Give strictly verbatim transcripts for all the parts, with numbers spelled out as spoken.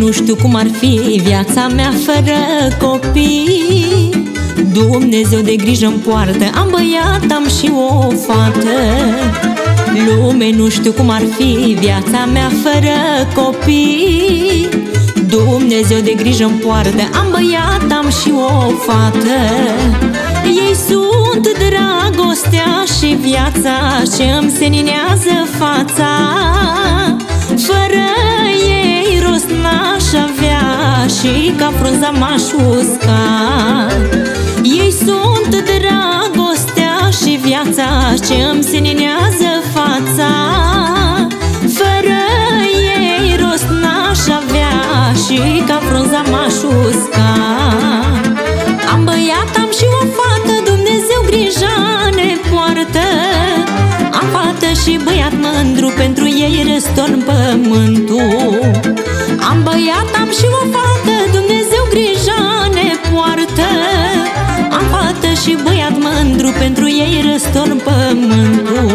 nu știu cum ar fi viața mea fără copii. Dumnezeu de grijă-mi poartă, am băiat, am și o fată. Lume, nu știu cum ar fi viața mea fără copii. Dumnezeu de grijă-mi poartă, am băiat, am și o fată. Ei sunt dragostea și viața ce îmi seninează fața. Fără ei rost n-aș avea și ca frunza m-aș usca. Ei sunt dragostea și viața ce îmi seninează fața. Fără ei rost n-aș avea și ca frunza m-aș usca. Am băiat, am și o fată, Dumnezeu grija ne poartă. Am fată și băiat mândru, pentru ei răstorn pământul. Am băiat, am și o fată, Dumnezeu grija ne poartă. Am fată și băiat mândru, pentru ei răstorn pământul.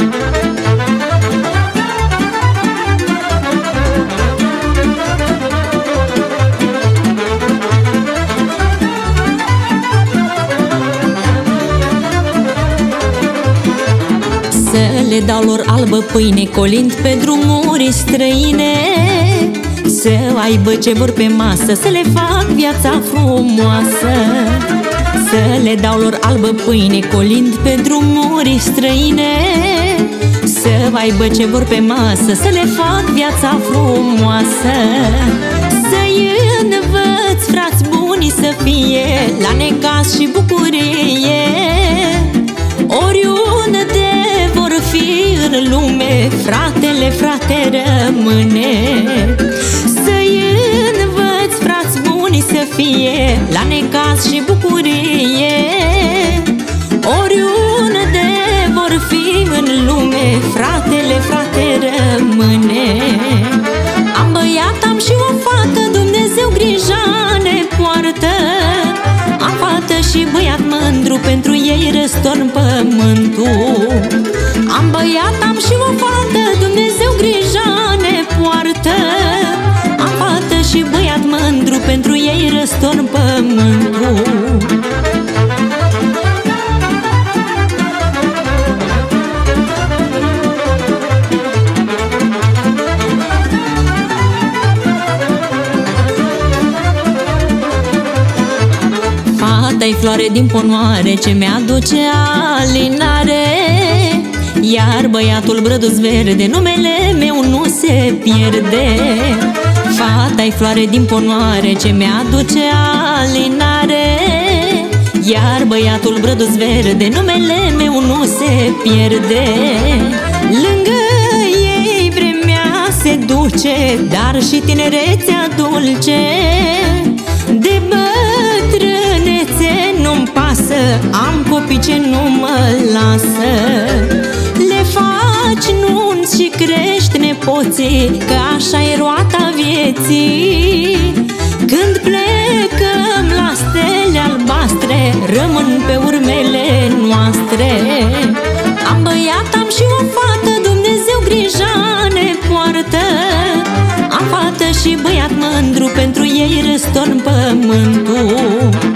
Să le dau lor albă pâine, colind pe drumuri străine. Să aibă ce vor pe masă, să le fac viața frumoasă. Să le dau lor albă pâine, colind pe drumuri străine. Să aibă ce vor pe masă, să le fac viața frumoasă. Să-i învăț, frați buni, să fie la necaz și bucurie. Oriunde vor fi în lume, fratele, frate rămâne. Să-i învăț, frați buni, să fie la necaz și bucurie. Oriunde vor fi în lume, fratele, frate rămâne. Am băiat, am și o fată, Dumnezeu grija ne poartă. Am fată și băiat mândru, pentru ei răstorn pământul. Am băiat, am și o fată, Dumnezeu grija ne poartă. Am fată și băiat mândru, pentru ei răstorn pământul. Fata-i floare din ponoare ce mi-aduce alinare. Iar băiatul brăduț verde, numele meu nu se pierde. Fata-i floare din ponoare ce mi-aduce alinare. Iar băiatul brăduț verde, numele meu nu se pierde. Lângă ei vremea se duce, dar și tinerețea dulce. De bătrânețe nu-mi pasă, am copii ce nu mă lasă. Le faci nunți și crești nepoții, că așa-i roata vieții. Când plecăm la stele albastre, rămân pe urmele noastre. Am băiat, am și o fată, Dumnezeu grija ne poartă. Am fată și băiat mândru, pentru ei răstorn pământul.